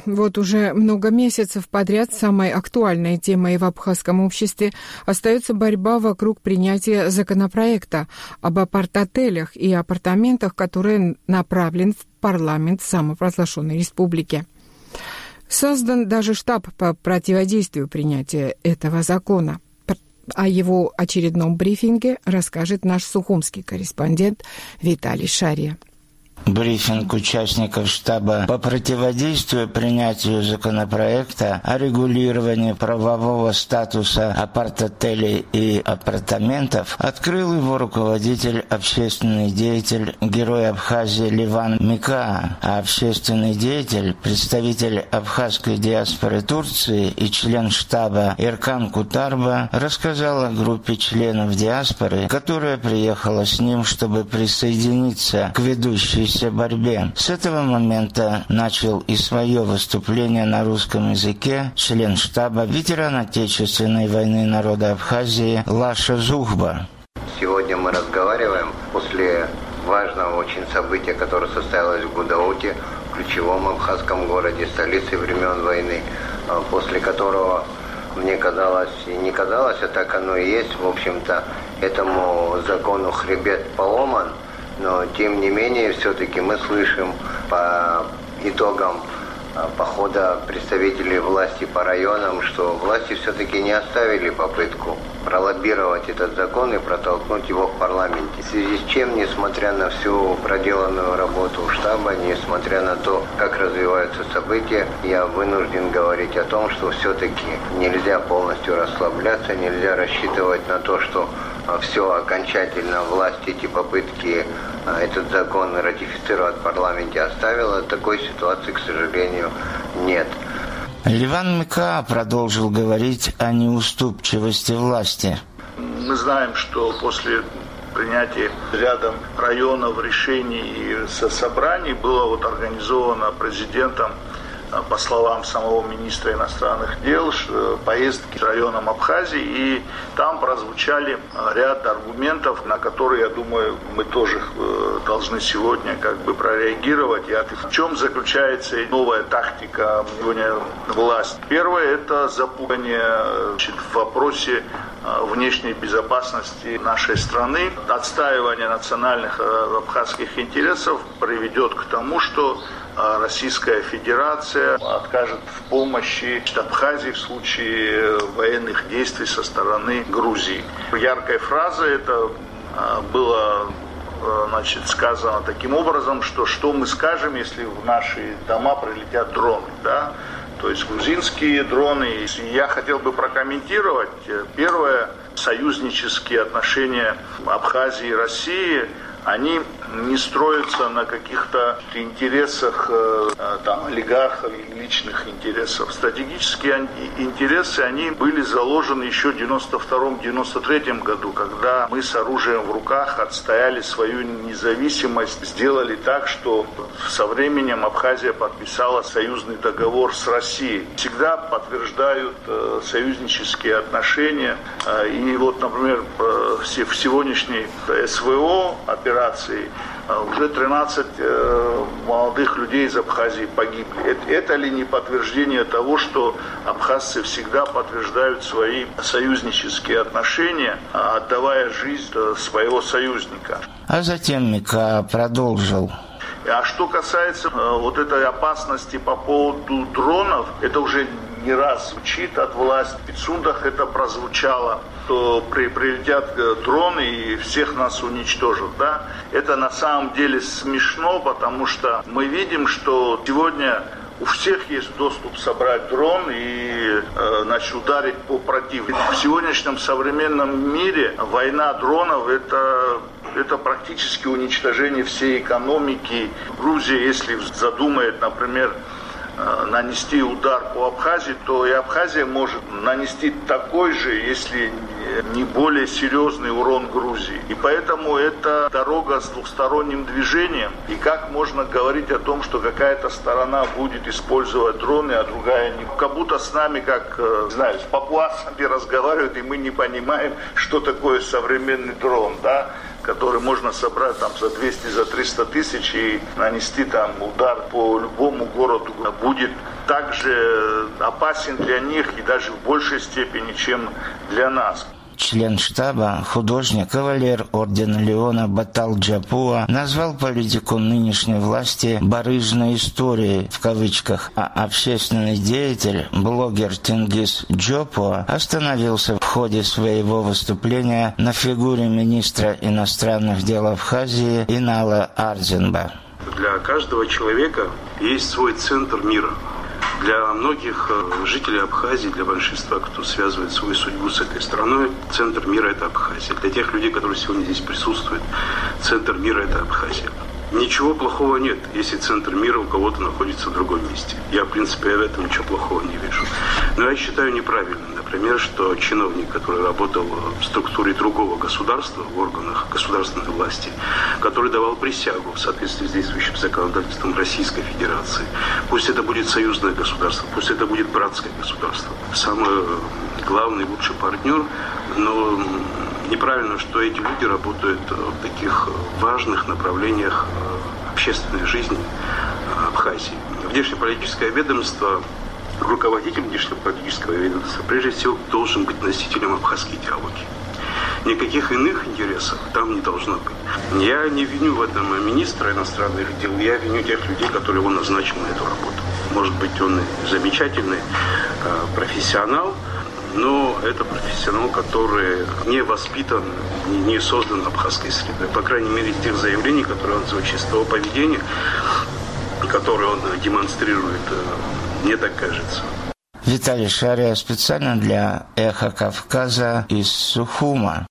Вот уже много месяцев подряд самой актуальной темой в абхазском обществе остается борьба вокруг принятия законопроекта об апарт-отелях и апартаментах, который направлен в парламент самопровозглашенной республики. Создан даже штаб по противодействию принятию этого закона. О его очередном брифинге расскажет наш сухумский корреспондент Виталий Шария. Брифинг участников штаба по противодействию принятию законопроекта о регулировании правового статуса апарт-отелей и апартаментов открыл его руководитель, общественный деятель, герой Абхазии Ливан Микаа, а общественный деятель, представитель абхазской диаспоры Турции и член штаба Эркан Кутарба рассказал о группе членов диаспоры, которая приехала с ним, чтобы присоединиться к ведущей борьбе. С этого момента начал и свое выступление на русском языке член штаба, ветеран Отечественной войны народа Абхазии Лаша Зухба. Сегодня мы разговариваем после важного очень события, которое состоялось в Гудауте, ключевом абхазском городе, столице времен войны, после которого мне казалось, и не казалось, а так оно и есть, в общем-то, этому закону хребет поломан. Но, тем не менее, все-таки мы слышим по итогам похода представителей власти по районам, что власти все-таки не оставили попытку пролоббировать этот закон и протолкнуть его в парламенте. В связи с чем, несмотря на всю проделанную работу штаба, несмотря на то, как развиваются события, я вынужден говорить о том, что все-таки нельзя полностью расслабляться, нельзя рассчитывать на то, что все окончательно власть эти попытки этот закон ратифицировать в парламенте оставила. Такой ситуации, к сожалению, нет. Ливан Микаа продолжил говорить о неуступчивости власти. Мы знаем, что после принятия рядом районов решений и собраний было организовано президентом, по словам самого министра иностранных дел, поездки к районам Абхазии, и там прозвучали ряд аргументов, на которые, я думаю, мы тоже должны сегодня прореагировать. В чем заключается новая тактика сегодня власти? Первое – это запугивание в вопросе внешней безопасности нашей страны. Отстаивание национальных абхазских интересов приведет к тому, что Российская Федерация откажет в помощи Абхазии в случае военных действий со стороны Грузии. Яркая фраза это было сказано таким образом, что мы скажем, если в наши дома прилетят дроны, да? То есть грузинские дроны. Я хотел бы прокомментировать. Первое, союзнические отношения Абхазии и России, они не строятся на каких-то интересах олигархов и личных интересов. Стратегические интересы, они были заложены еще в 1992-1993 году, когда мы с оружием в руках отстояли свою независимость, сделали так, что со временем Абхазия подписала союзный договор с Россией. Всегда подтверждают союзнические отношения. И например, в сегодняшней СВО операции уже 13 молодых людей из Абхазии погибли. Это ли не подтверждение того, что абхазцы всегда подтверждают свои союзнические отношения, отдавая жизнь своего союзника? А затем Микаа продолжил. А что касается этой опасности по поводу дронов, это уже не раз звучит от власти. В Пицундах это прозвучало, что прилетят дроны и всех нас уничтожат. Да? Это на самом деле смешно, потому что мы видим, что сегодня у всех есть доступ собрать дрон и ударить по противнику. В сегодняшнем современном мире война дронов это практически уничтожение всей экономики. Грузия, если задумает, например, нанести удар по Абхазии, то и Абхазия может нанести такой же, если не более серьезный урон Грузии. И поэтому это дорога с двухсторонним движением. И как можно говорить о том, что какая-то сторона будет использовать дроны, а другая не? Как будто с нами, с папуасами разговаривают, и мы не понимаем, что такое современный дрон, да? Который можно собрать за 200, за 300 тысяч и нанести удар по любому городу. Будет также опасен для них и даже в большей степени, чем для нас. Член штаба, художник, кавалер ордена Леона Батал Джапуа назвал политику нынешней власти «барыжной историей» в кавычках, а общественный деятель, блогер Тенгиз Джопуа остановился в ходе своего выступления на фигуре министра иностранных дел Абхазии Инала Арзенба. Для каждого человека есть свой центр мира. Для многих жителей Абхазии, для большинства, кто связывает свою судьбу с этой страной, центр мира – это Абхазия. Для тех людей, которые сегодня здесь присутствуют, центр мира – это Абхазия. Ничего плохого нет, если центр мира у кого-то находится в другом месте. Я, в принципе, в этом ничего плохого не вижу. Но я считаю неправильным, например, что чиновник, который работал в структуре другого государства, в органах государственной власти, который давал присягу в соответствии с действующим законодательством Российской Федерации, пусть это будет союзное государство, пусть это будет братское государство, самый главный, лучший партнер, но неправильно, что эти люди работают в таких важных направлениях общественной жизни Абхазии. Внешнеполитическое ведомство, руководитель внешнеполитического ведомства, прежде всего, должен быть носителем абхазской идеологии. Никаких иных интересов там не должно быть. Я не виню в этом министра иностранных дел, я виню тех людей, которые его назначил на эту работу. Может быть, он и замечательный профессионал, но это профессионал, который не воспитан, не создан абхазской средой. По крайней мере, из тех заявлений, которые он звучит, из того поведения, которое он демонстрирует, мне так кажется. Виталий Шария специально для «Эхо Кавказа» из Сухума.